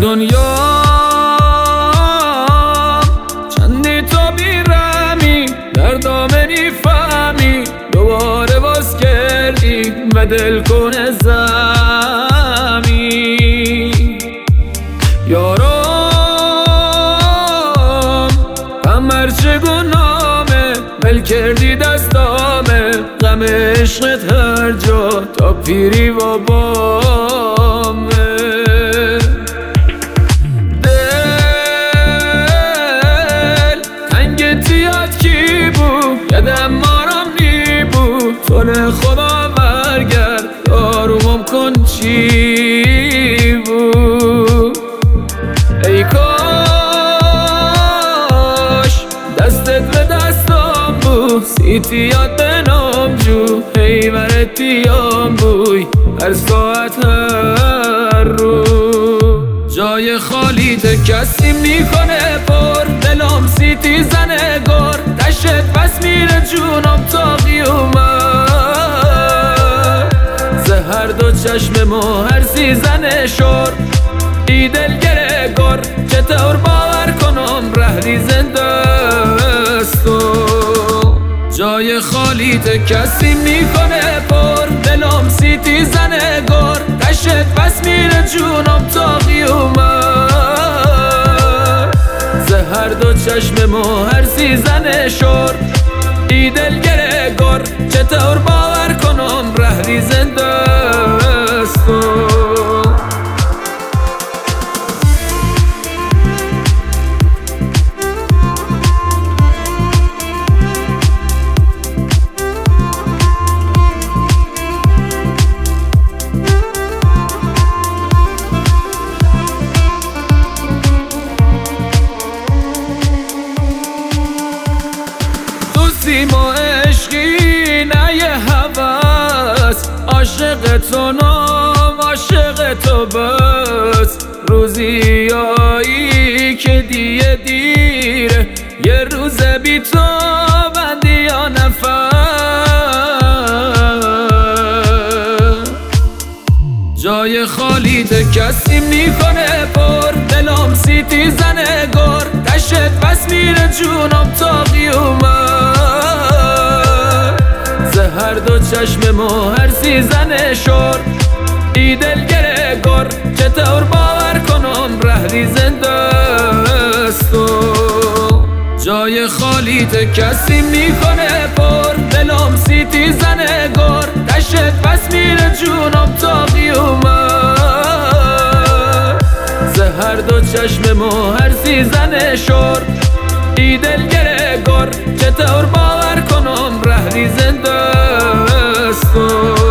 دنیا چندی تو بیرمی در دامنی فهمی دوباره باز کردی و دل کنه زمی یارم همر چه گنامه ول کردی دستامه غم عشقت هر جا تا پیری و بامه دل تنگت یاد کی بود یادم مارم نی بود تونه خدا برگرد آرومم کن چی بود ای کاش دستت به دستم بود سیتی یاد بنام جو حیورتیام بوی هر ساعت هر رو جای خالی ته کسی میکنه پر دلم سیتی زنه گر دشت بس میره جونم تا قیومت زهر دو چشم ما هر سیزن شور ای دلگره گر چطور باور کنم رهلی زنده استو جای خالی ته کسی میکنه پر دلم سیتی زنه گر دشت بس میره جونم تا قیومت زهر دو چشم ما هر سیزن شور ای دلگره گر چطور باور کنم رهلی زنده استو ما عشقی نه یه هوس عاشق تو نام عاشق تو بس روزیایی که دیره یه روز بی تو بندی یا نفس جای خالی ته کسی میکنه پر دلم سیتی زنه گر دشت بس میره جونم تا قیومت هر دو چشم ما هر سیزن شور ای دلگره گر چطور باور کنم رهلی زنده استو جای خالی ته کسی میکنه پر دلم سیتی زنه گر دشت بس میره جونم تا قیومت زهر دو چشم ما هر سیزن شور ای دلگره گر چطور باور کنم رهلی زنده استو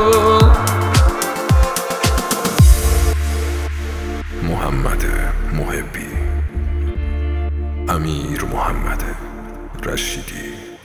محمد محبی امیر محمد رشیدی